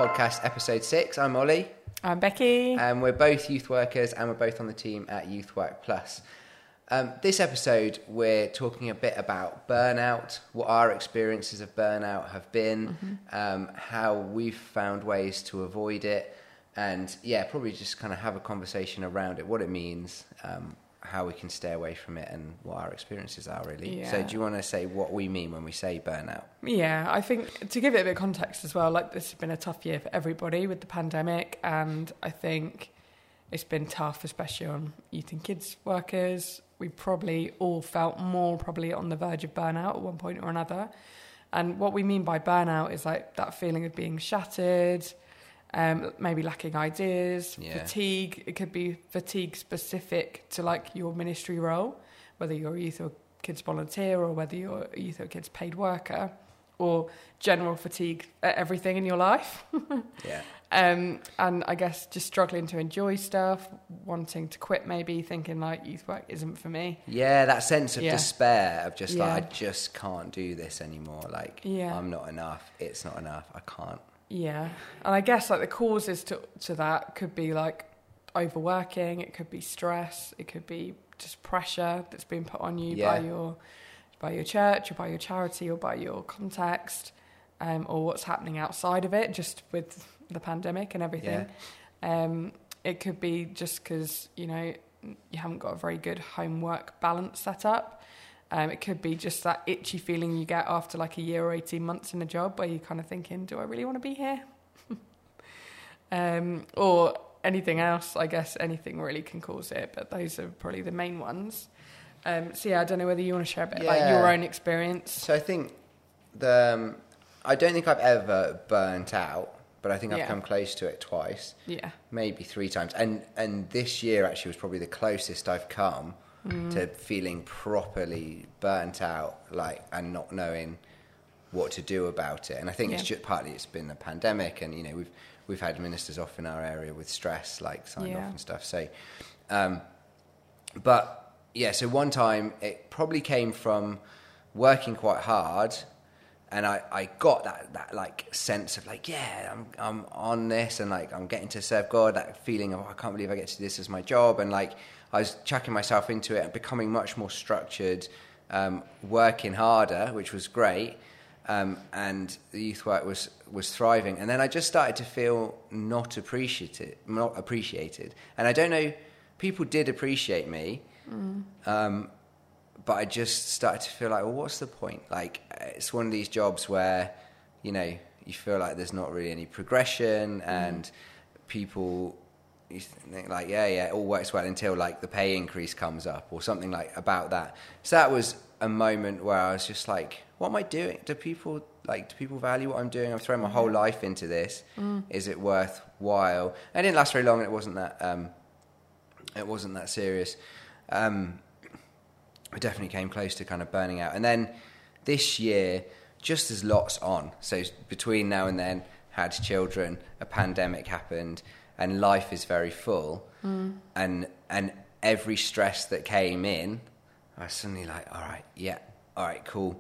Podcast, episode 6. I'm Ollie. I'm Becky. And we're both youth workers and we're both on the team at Youth Work Plus. This episode, we're talking a bit about burnout, what our experiences of burnout have been, how we've found ways to avoid it, and probably just kind of have a conversation around it, what it means, how we can stay away from it, and what our experiences are, really. Yeah. So do you want to say what we mean when we say burnout? Yeah, I think to give it a bit of context as well, like this has been a tough year for everybody with the pandemic, and I think it's been tough, especially on youth and kids workers. We probably all felt more probably on the verge of burnout at one point or another. And what we mean by burnout is like that feeling of being shattered, maybe lacking ideas, fatigue. It could be fatigue specific to like your ministry role, whether you're a youth or kids volunteer or whether you're a youth or kids paid worker, or general fatigue at everything in your life. And I guess just struggling to enjoy stuff, wanting to quit maybe, thinking like youth work isn't for me. Yeah, that sense of despair of just like, I just can't do this anymore. Like, I'm not enough. It's not enough. I can't. Yeah. And I guess like the causes to that could be like overworking. It could be stress. It could be just pressure that's been put on you by your church or by your charity or by your context, or what's happening outside of it, just with the pandemic and everything. It could be just because, you haven't got a very good homework balance set up. It could be just that itchy feeling you get after like a year or 18 months in a job where you're kind of thinking, do I really want to be here? Or anything else. I guess anything really can cause it, but those are probably the main ones. I don't know whether you want to share a bit about your own experience. So I think I don't think I've ever burnt out, but I think I've come close to it twice. Maybe 3 times. And this year actually was probably the closest I've come to feeling properly burnt out, like, and not knowing what to do about it. And I think it's just partly it's been the pandemic, and we've had ministers off in our area with stress, like signed off and stuff. So, so one time it probably came from working quite hard, and I got that like sense of like, I'm on this, and like I'm getting to serve God, that feeling of, I can't believe I get to do this as my job, and like I was chucking myself into it and becoming much more structured, working harder, which was great, and the youth work was thriving. And then I just started to feel not appreciated, and I don't know, people did appreciate me, but I just started to feel like, well, what's the point? Like, it's one of these jobs where, you feel like there's not really any progression, and people, you think like, it all works well until like the pay increase comes up or something like about that. So that was a moment where I was just like, what am I doing? Do people value what I'm doing? I'm throwing my whole life into this. Is it worthwhile? And it didn't last very long, and it wasn't that serious. I definitely came close to kind of burning out. And then this year, just as lots on, so between now and then, had children, a pandemic happened, and life is very full. And every stress that came in, I was suddenly like, all right, cool.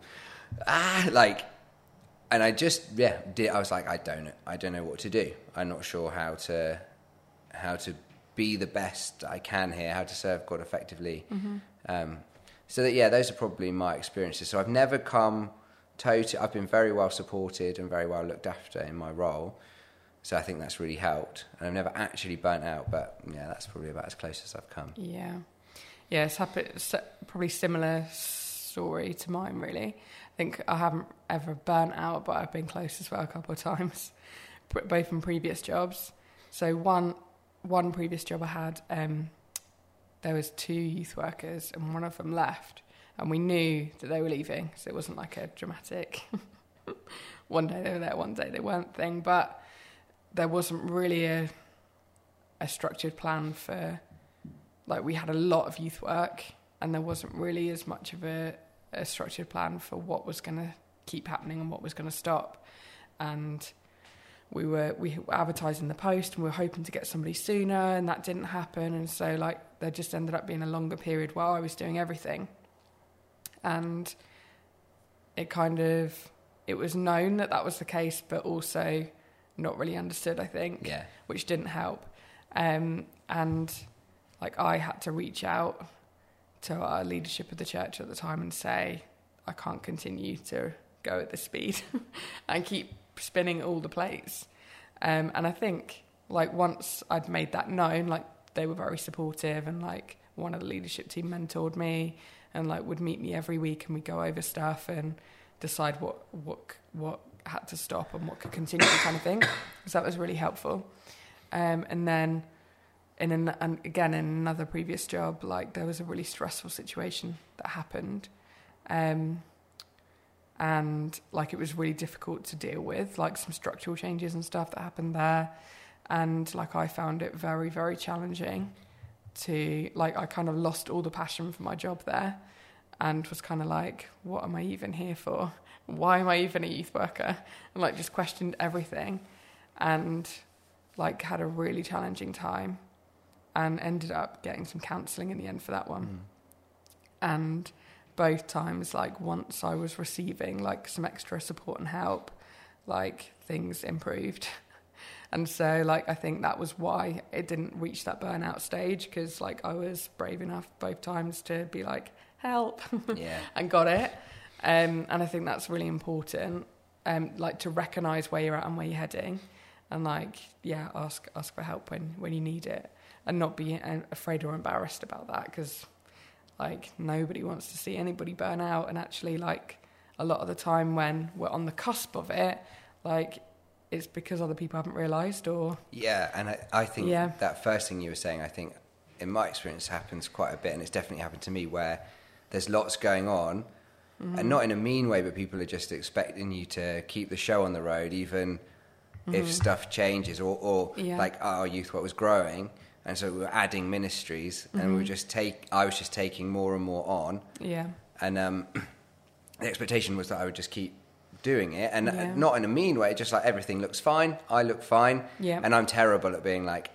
And I just, I was like, I don't know what to do. I'm not sure how to be the best I can here, how to serve God effectively. So those are probably my experiences. So I've never come I've been very well supported and very well looked after in my role. So I think that's really helped. And I've never actually burnt out, but that's probably about as close as I've come. It's probably similar story to mine, really. I think I haven't ever burnt out, but I've been close as well a couple of times, both from previous jobs. So one previous job I had, there was 2 youth workers, and one of them left, and we knew that they were leaving, so it wasn't like a dramatic one day they were there, one day they weren't thing, but there wasn't really a structured plan for, like, we had a lot of youth work, and there wasn't really as much of a structured plan for what was going to keep happening and what was going to stop. And we were advertising the post, and we were hoping to get somebody sooner, and that didn't happen. And so like there just ended up being a longer period while I was doing everything. And it was known that was the case, but also not really understood, I think, Yeah. which didn't help. And like I had to reach out to our leadership of the church at the time and say, I can't continue to go at this speed and keep spinning all the plates. And I think like once I'd made that known, like they were very supportive, and like one of the leadership team mentored me and like would meet me every week, and we'd go over stuff and decide what had to stop and what could continue kind of thing. So that was really helpful. And then and again, in another previous job, like there was a really stressful situation that happened. And like it was really difficult to deal with, like some structural changes and stuff that happened there. And like I found it very, very challenging to, like, I kind of lost all the passion for my job there and was kind of like, what am I even here for? Why am I even a youth worker? And like just questioned everything, and like had a really challenging time, and ended up getting some counselling in the end for that one. And both times, like once I was receiving like some extra support and help, like things improved. And so like I think that was why it didn't reach that burnout stage, because like I was brave enough both times to be like, help. Yeah. And got it. And I think that's really important, like to recognise where you're at and where you're heading, and like ask for help when you need it, and not be afraid or embarrassed about that, because like nobody wants to see anybody burn out. And actually, like a lot of the time when we're on the cusp of it, like it's because other people haven't realised, or and I think that first thing you were saying, I think in my experience happens quite a bit, and it's definitely happened to me, where there's lots going on, and not in a mean way, but people are just expecting you to keep the show on the road, even if stuff changes, or like our youth work was growing, and so we were adding ministries, and I was just taking more and more on, and the expectation was that I would just keep doing it, and not in a mean way, just like everything looks fine, I look fine, and I'm terrible at being like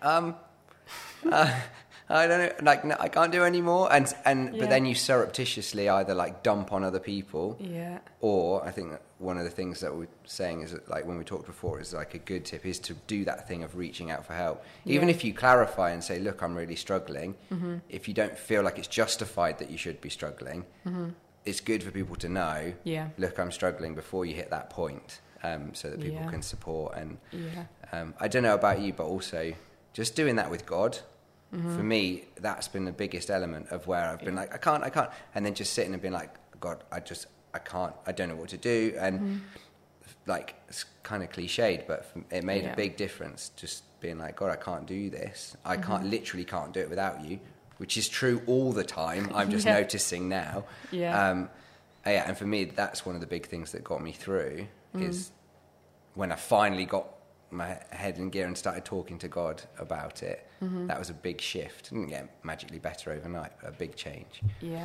I don't know, like no, I can't do any more, but then you surreptitiously either like dump on other people, or I think one of the things that we're saying is that, like when we talked before, is like a good tip is to do that thing of reaching out for help, even if you clarify and say, look, I'm really struggling. If you don't feel like it's justified that you should be struggling, it's good for people to know, look, I'm struggling, before you hit that point, so that people can support. And I don't know about you, but also just doing that with God. For me, that's been the biggest element of where I've been like, I can't, and then just sitting and being like, God, I can't, I don't know what to do, and like it's kind of cliched, but it made a big difference. Just being like, God, I can't do this. I literally can't do it without you, which is true all the time. I'm just noticing now. And for me, that's one of the big things that got me through is when I finally got my head in gear and started talking to God about it. That was a big shift. Didn't get magically better overnight, but a big change.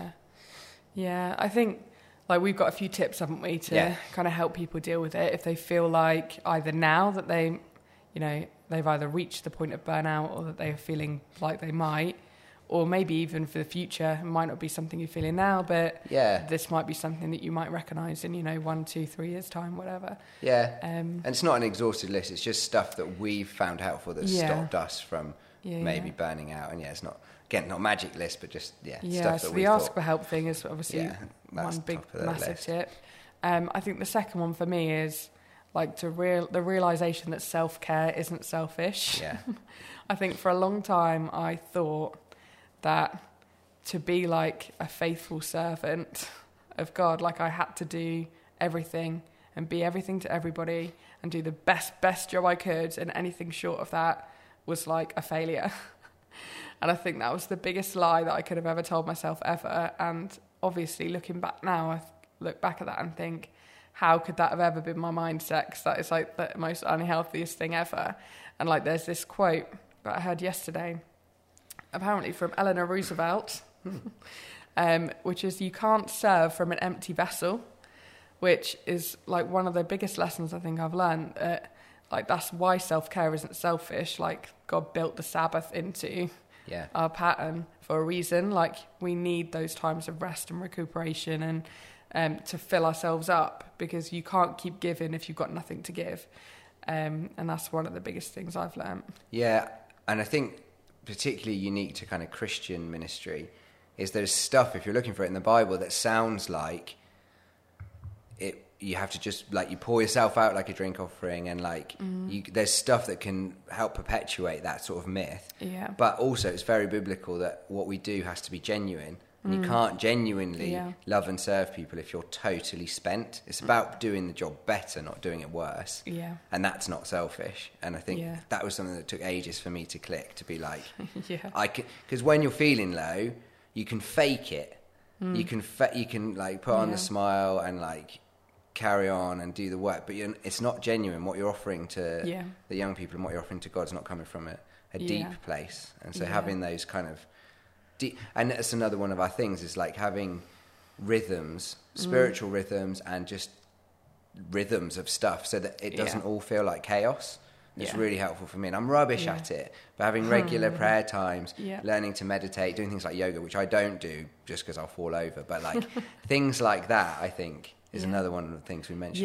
I think like we've got a few tips, haven't we, to kind of help people deal with it if they feel like either now that they, you know, they've either reached the point of burnout, or that they're feeling like they might, or maybe even for the future. It might not be something you're feeling now, but this might be something that you might recognise in, 1, 2, 3 years' time, whatever. And it's not an exhaustive list. It's just stuff that we've found helpful that stopped us from maybe burning out. And it's not, again, not a magic list, but just, stuff that so we the thought, ask for help thing is obviously one big, massive tip. I think the second one for me is like the realisation that self-care isn't selfish. I think for a long time I thought that to be like a faithful servant of God, like I had to do everything and be everything to everybody and do the best job I could, and anything short of that was like a failure. And I think that was the biggest lie that I could have ever told myself ever. And obviously looking back now, I look back at that and think, how could that have ever been my mindset? Because that is like the most unhealthiest thing ever. And like there's this quote that I heard yesterday, apparently from Eleanor Roosevelt, which is, you can't serve from an empty vessel, which is like one of the biggest lessons I think I've learned. Like that's why self-care isn't selfish. Like God built the Sabbath into our pattern for a reason. Like we need those times of rest and recuperation and to fill ourselves up, because you can't keep giving if you've got nothing to give. And that's one of the biggest things I've learnt. Yeah, and I think particularly unique to kind of Christian ministry is there's stuff, if you're looking for it in the Bible, that sounds like it. You have to just, like, you pour yourself out like a drink offering, and like there's stuff that can help perpetuate that sort of myth. Yeah. But also it's very biblical that what we do has to be genuine. And you can't genuinely love and serve people if you're totally spent. It's about doing the job better, not doing it worse. Yeah. And that's not selfish. And I think that was something that took ages for me to click, to be like, because when you're feeling low, you can fake it. You can like put on the smile and like carry on and do the work, but it's not genuine. What you're offering to the young people and what you're offering to God's not coming from a deep place. And so having those kind of and that's another one of our things, is like having rhythms, spiritual rhythms, and just rhythms of stuff, so that it doesn't all feel like chaos. It's really helpful for me, and I'm rubbish at it, but having regular prayer times, learning to meditate, doing things like yoga, which I don't do just because I'll fall over, but like things like that, I think is another one of the things we mentioned.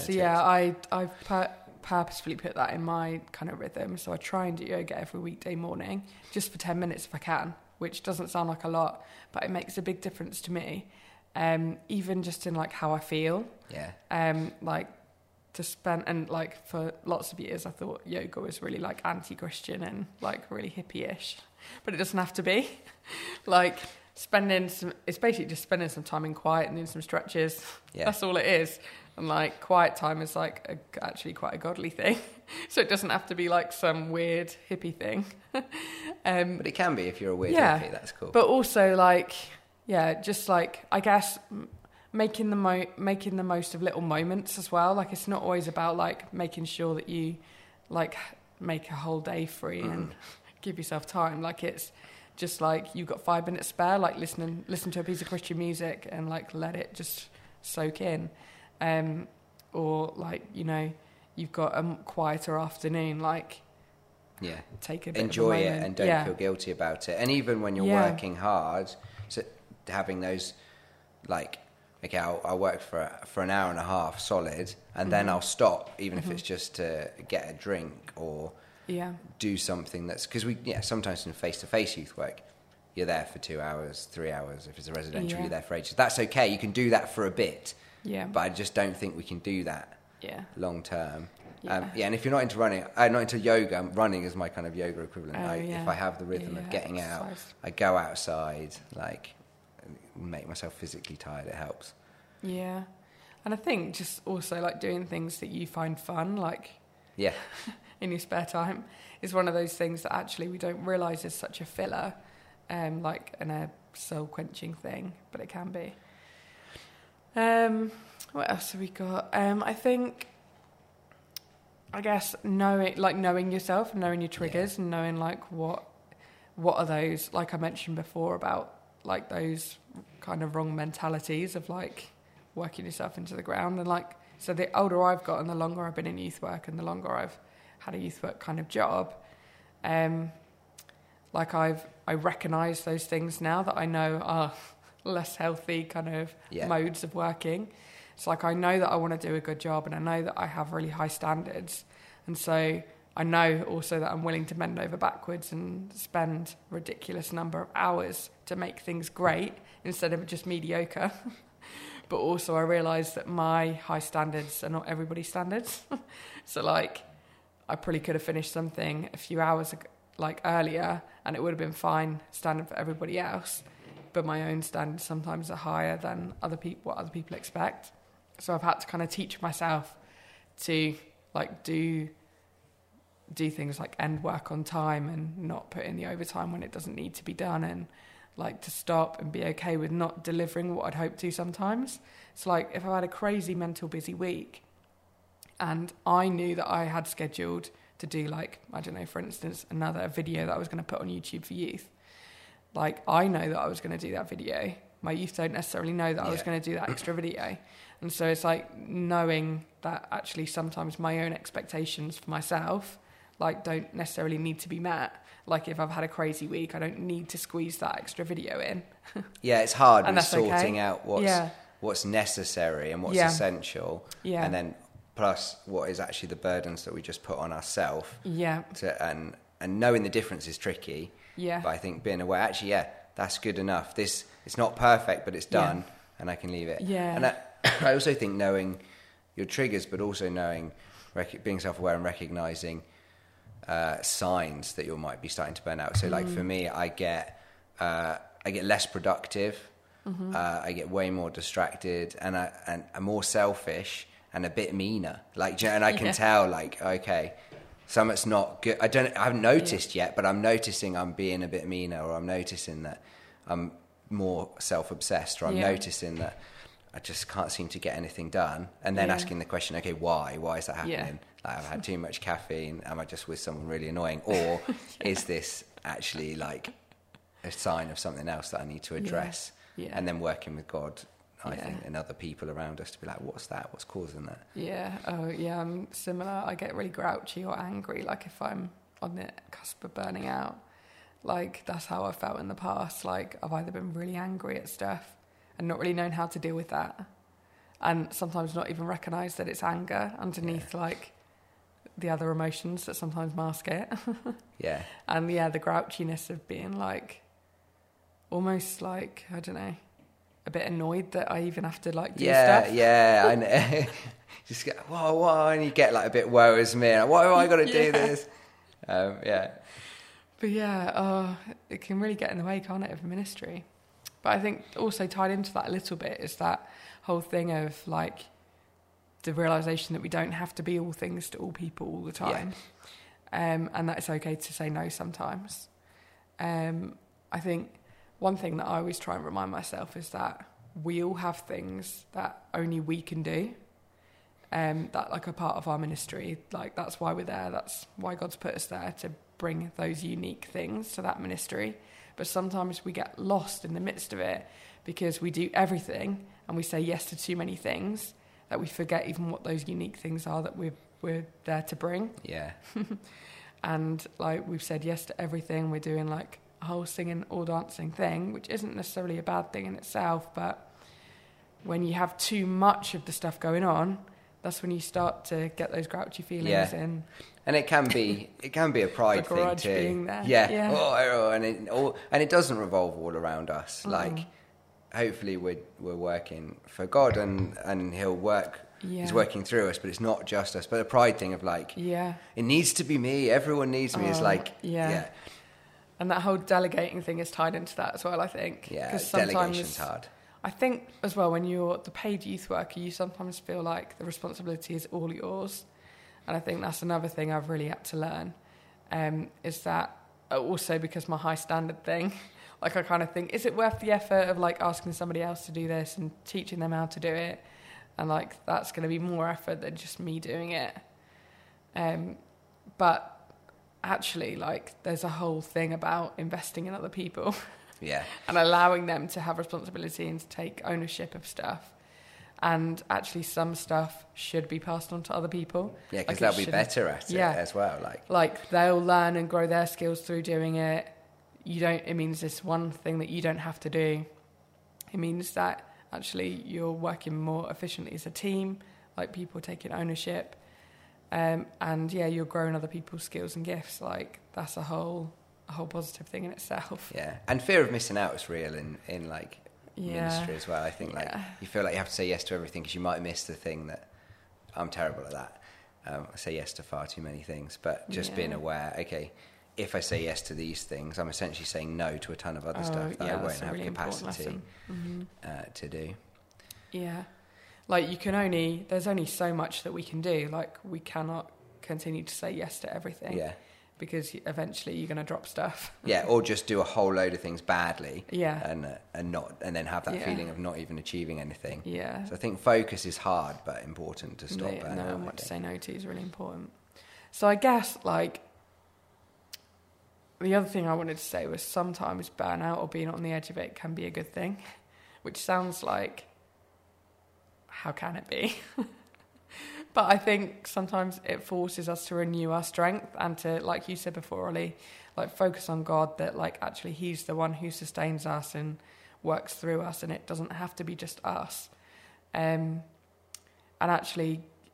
I've purposefully put that in my kind of rhythm, so I try and do yoga every weekday morning, just for 10 minutes if I can, which doesn't sound like a lot, but it makes a big difference to me, even just in like how I feel. Like to spend, and like for lots of years I thought yoga was really like anti-Christian and like really hippie-ish, but it doesn't have to be. Like it's basically just spending some time in quiet and doing some stretches. That's all it is. And like quiet time is like actually quite a godly thing. So it doesn't have to be like some weird hippie thing. But it can be if you're a weird hippie, that's cool. But also like, just like, I guess making the most of little moments as well. Like it's not always about like making sure that you like make a whole day free and give yourself time. Like it's just like you've got 5 minutes spare, like listen to a piece of Christian music and like let it just soak in. Or like, you know, you've got a quieter afternoon, like take a bit enjoy of a it moment. and don't feel guilty about it. And even when you're working hard, so having those like, okay, I'll work for an hour and a half solid, and then I'll stop, even if it's just to get a drink or do something that's, because sometimes in face-to-face youth work, you're there for 2 hours, 3 hours. If it's a residential, you're there for ages. That's okay. You can do that for a bit. But I just don't think we can do that long term. And if you're not into running, not into yoga, running is my kind of yoga equivalent. If I have the rhythm of getting out, I go outside, like make myself physically tired, it helps. And I think just also like doing things that you find fun, like in your spare time, is one of those things that actually we don't realise is such a filler, like a soul quenching thing, but it can be. What else have we got? I guess knowing yourself and knowing your triggers and knowing like what are those, like I mentioned before about like those kind of wrong mentalities of like working yourself into the ground. And like, so the older I've got and the longer I've been in youth work and the longer I've had a youth work kind of job, like I recognise those things now that I know are less healthy kind of modes of working. It's like I know that I want to do a good job, and I know that I have really high standards, and so I know also that I'm willing to bend over backwards and spend a ridiculous number of hours to make things great instead of just mediocre. But also I realise that my high standards are not everybody's standards. So like I probably could have finished something a few hours like earlier and it would have been fine standard for everybody else, but my own standards sometimes are higher than what other people expect. So I've had to kind of teach myself to like do things like end work on time and not put in the overtime when it doesn't need to be done, and like to stop and be okay with not delivering what I'd hoped to sometimes. It's like if I had a crazy mental busy week and I knew that I had scheduled to do like, I don't know, for instance, another video that I was going to put on YouTube for youth. Like I know that I was going to do that video. My youth don't necessarily know that I was going to do that extra video. And so it's like knowing that actually sometimes my own expectations for myself like don't necessarily need to be met. Like if I've had a crazy week, I don't need to squeeze that extra video in. It's hard with sorting out what's necessary and what's essential. And then plus what is actually the burdens that we just put on ourselves. Yeah. And knowing the difference is tricky. Yeah. But I think being aware, actually, yeah, that's good enough. It's not perfect, but it's done, and I can leave it. Yeah. And I also think knowing your triggers, but also knowing, being self-aware and recognizing signs that you might be starting to burn out. So, like for me, I get less productive. I get way more distracted, and I'm more selfish and a bit meaner. Like, and I can tell, like, okay, something's not good. I haven't noticed yet, but I'm noticing I'm being a bit meaner, or I'm noticing that I'm more self-obsessed, or I'm noticing that I just can't seem to get anything done. And then asking the question, okay, why? Why is that happening? Like, I've had too much caffeine. Am I just with someone really annoying? Or is this actually like a sign of something else that I need to address? Yeah. And then working with God, I think, and other people around us to be like, what's that? What's causing that? Yeah. Oh, yeah. I'm similar. I get really grouchy or angry, like if I'm on the cusp of burning out. Like, that's how I felt in the past. Like, I've either been really angry at stuff and not really known how to deal with that, and sometimes not even recognise that it's anger underneath, like, the other emotions that sometimes mask it. Yeah. And, the grouchiness of being, like, almost, like, I don't know, a bit annoyed that I even have to, like, do stuff. Yeah, I know. Just get, whoa, and you get, like, a bit woe is me. Like, why have I got to do this? Yeah. But it can really get in the way, can't it, of ministry? But I think also tied into that a little bit is that whole thing of, like, the realisation that we don't have to be all things to all people all the time. And that it's okay to say no sometimes. I think one thing that I always try and remind myself is that we all have things that only we can do. That, like, a part of our ministry. Like, that's why we're there. That's why God's put us there, to bring those unique things to that ministry. But sometimes we get lost in the midst of it because we do everything and we say yes to too many things that we forget even what those unique things are that we're there to bring. Yeah. And, like, we've said yes to everything. We're doing, like, a whole singing or dancing thing, which isn't necessarily a bad thing in itself, but when you have too much of the stuff going on, that's when you start to get those grouchy feelings in. And it can be a pride thing too. Being there. Yeah. Oh, and it doesn't revolve all around us. Like, hopefully we're working for God, and He'll work. He's working through us, but it's not just us. But the pride thing of, like, it needs to be me. Everyone needs me. It's like, And that whole delegating thing is tied into that as well, I think. Yeah, delegation's hard. I think as well, when you're the paid youth worker, you sometimes feel like the responsibility is all yours. And I think that's another thing I've really had to learn, is that also because my high standard thing, like, I kind of think, is it worth the effort of, like, asking somebody else to do this and teaching them how to do it? And, like, that's going to be more effort than just me doing it. But actually, like, there's a whole thing about investing in other people. Yeah. And allowing them to have responsibility and to take ownership of stuff. And actually some stuff should be passed on to other people. Yeah, because they'll be better at it as well. Like, they'll learn and grow their skills through doing it. It means this one thing that you don't have to do. It means that actually you're working more efficiently as a team, like, people taking ownership. And you're growing other people's skills and gifts. Like, that's a whole positive thing in itself. Yeah, and fear of missing out is real in like ministry as well. I think like you feel like you have to say yes to everything because you might miss the thing that I'm terrible at that. I say yes to far too many things, but just being aware, okay, if I say yes to these things, I'm essentially saying no to a ton of other stuff that I won't have really capacity to do. Yeah, like there's only so much that we can do. Like, we cannot continue to say yes to everything. Yeah. Because eventually you're going to drop stuff. Yeah, or just do a whole load of things badly. Yeah. And then have that feeling of not even achieving anything. Yeah. So I think focus is hard but important to stop burnout. Knowing what to say no to is really important. So I guess, like, the other thing I wanted to say was sometimes burnout or being on the edge of it can be a good thing, which sounds like, how can it be? But I think sometimes it forces us to renew our strength and to, like you said before, Ollie, like, focus on God, that, like, actually He's the one who sustains us and works through us, and it doesn't have to be just us. And actually,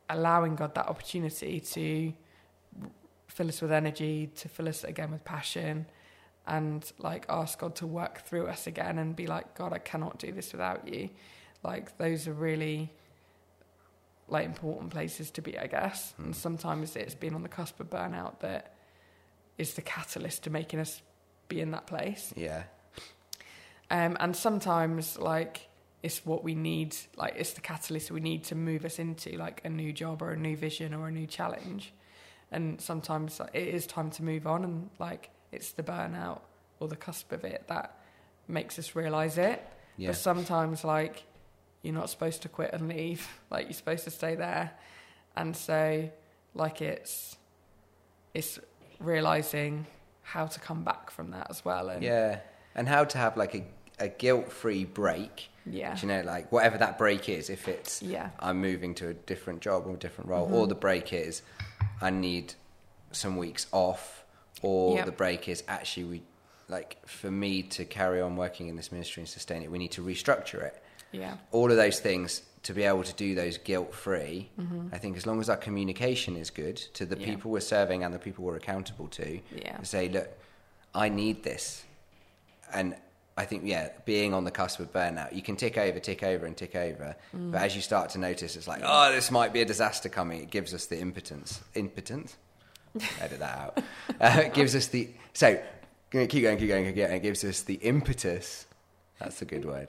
allowing God that opportunity to fill us with energy, to fill us again with passion, and like ask God to work through us again and be like, God, I cannot do this without you. Like those are really like important places to be, I guess. And sometimes it's been on the cusp of burnout that is the catalyst to making us be in that place. Yeah. And sometimes like it's what we need, like it's the catalyst we need to move us into like a new job or a new vision or a new challenge. And sometimes like, it is time to move on, and like it's the burnout or the cusp of it that makes us realise it. Yeah. But sometimes like you're not supposed to quit and leave, like you're supposed to stay there. And so like it's realising how to come back from that as well. And yeah. And how to have like a guilt-free break. Yeah. You know, like whatever that break is, if it's Yeah. I'm moving to a different job or a different role, or the break is I need some weeks off, or the break is actually we like for me to carry on working in this ministry and sustain it, we need to restructure it. Yeah. All of those things, to be able to do those guilt-free, I think as long as our communication is good to the people we're serving and the people we're accountable to, to say, look, I need this. And I think, being on the cusp of burnout, you can tick over. But as you start to notice, it's like, oh, this might be a disaster coming. It gives us the impotence? Edit that out. It gives us the... So, keep going. It gives us the impetus... That's a good word.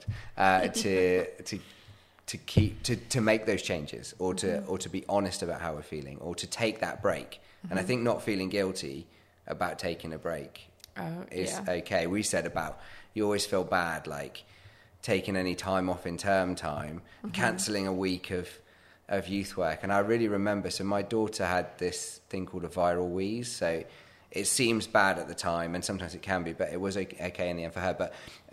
To make those changes, or to be honest about how we're feeling, or to take that break. And I think not feeling guilty about taking a break is okay. We said about you always feel bad like taking any time off in term time, cancelling a week of youth work. And I really remember. So my daughter had this thing called a viral wheeze. So it seems bad at the time, and sometimes it can be, but it was okay in the end for her. But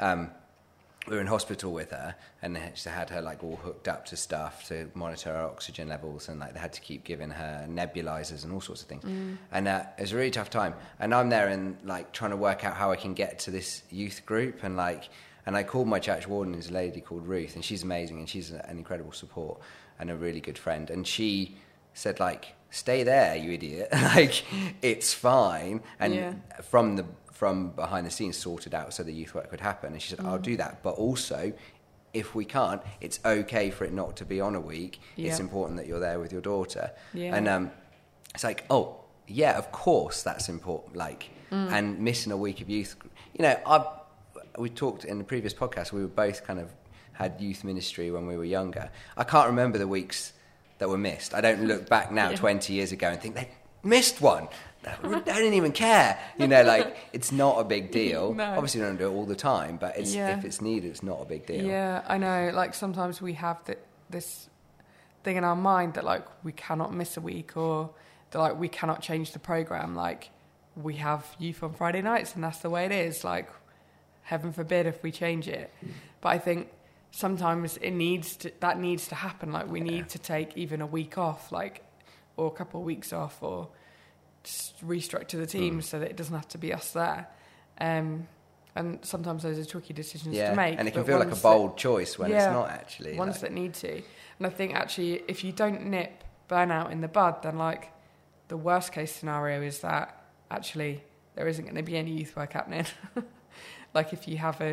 we were in hospital with her, and she had her like all hooked up to stuff to monitor her oxygen levels, and like they had to keep giving her nebulizers and all sorts of things. And it was a really tough time. And I'm there and like trying to work out how I can get to this youth group, and I called my church warden, who's a lady called Ruth, and she's amazing, and she's an incredible support and a really good friend. And she said like, stay there, you idiot. Like it's fine. And from behind the scenes sorted out so the youth work could happen. And she said, I'll do that. But also, if we can't, it's okay for it not to be on a week. Yeah. It's important that you're there with your daughter. Yeah. And it's like, oh, yeah, of course that's important. Like, and missing a week of youth. You know, we talked in the previous podcast, we were both kind of had youth ministry when we were younger. I can't remember the weeks that were missed. I don't look back now 20 years ago and think they missed one. I didn't even care. You know, like, it's not a big deal. No. Obviously, we don't do it all the time, but if it's needed, it's not a big deal. Yeah, I know. Like, sometimes we have this thing in our mind that, like, we cannot miss a week, or that, like, we cannot change the programme. Like, we have youth on Friday nights, and that's the way it is. Like, heaven forbid if we change it. But I think sometimes that needs to happen. Like, we need to take even a week off, like, or a couple of weeks off, or just restructure the team so that it doesn't have to be us there. And sometimes those are tricky decisions to make. And it can feel like a bold choice when it's not actually. Ones that need to. And I think actually if you don't nip burnout in the bud, then like the worst case scenario is that actually there isn't going to be any youth work happening. Like if you have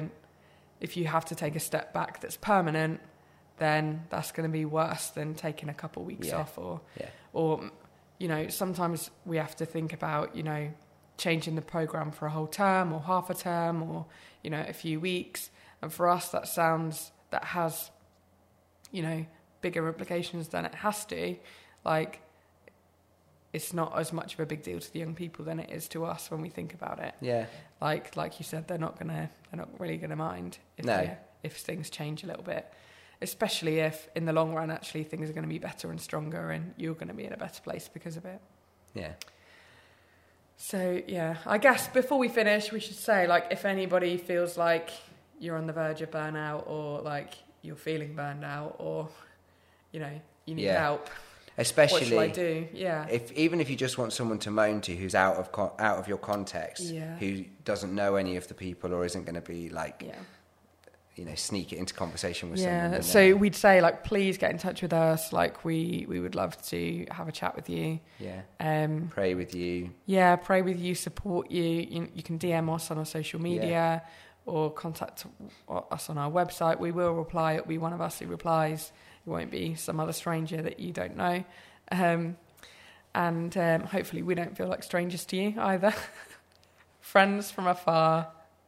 to take a step back that's permanent, then that's going to be worse than taking a couple of weeks off, or you know, sometimes we have to think about, you know, changing the programme for a whole term or half a term or, you know, a few weeks. And for us, that has, you know, bigger implications than it has to. Like, it's not as much of a big deal to the young people than it is to us when we think about it. Yeah. Like you said, they're not really gonna mind if things change a little bit. Especially if, in the long run, actually things are going to be better and stronger and you're going to be in a better place because of it. Yeah. So, yeah, I guess before we finish, we should say, like, if anybody feels like you're on the verge of burnout or, like, you're feeling burned out or, you know, you need help, especially, what should I do? Yeah. Even if you just want someone to moan to who's out of your context, who doesn't know any of the people or isn't going to be, like... sneak it into conversation with someone. Yeah, so we'd say, like, please get in touch with us. Like, we would love to have a chat with you. Yeah. Pray with you. Yeah, pray with you, support you. You can DM us on our social media or contact us on our website. We will reply. It'll be one of us who replies. It won't be some other stranger that you don't know. And hopefully we don't feel like strangers to you either. Friends from afar.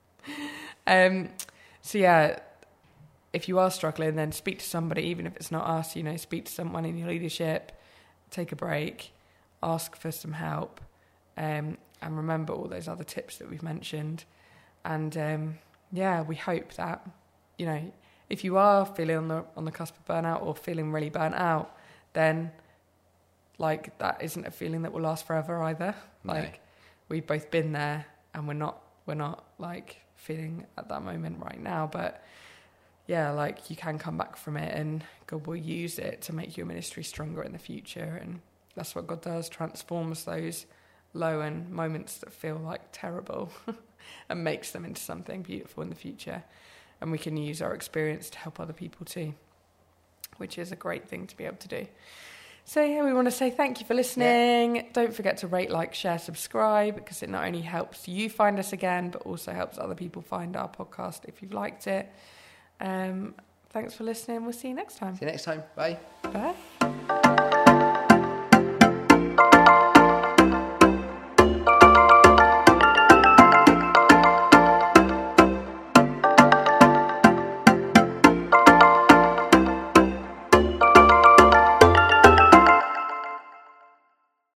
So yeah, if you are struggling, then speak to somebody, even if it's not us, speak to someone in your leadership, take a break, ask for some help, and remember all those other tips that we've mentioned. And we hope that, if you are feeling on the cusp of burnout or feeling really burnt out, then like that isn't a feeling that will last forever either. No. Like we've both been there, and we're not like feeling at that moment right now, but yeah, like you can come back from it, and God will use it to make your ministry stronger in the future. And that's what God does, transforms those low end moments that feel like terrible and makes them into something beautiful in the future. And we can use our experience to help other people too, which is a great thing to be able to do. So yeah, we want to say thank you for listening. Yeah. Don't forget to rate, like, share, subscribe, because it not only helps you find us again, but also helps other people find our podcast if you've liked it. Thanks for listening. We'll see you next time. See you next time. Bye. Bye.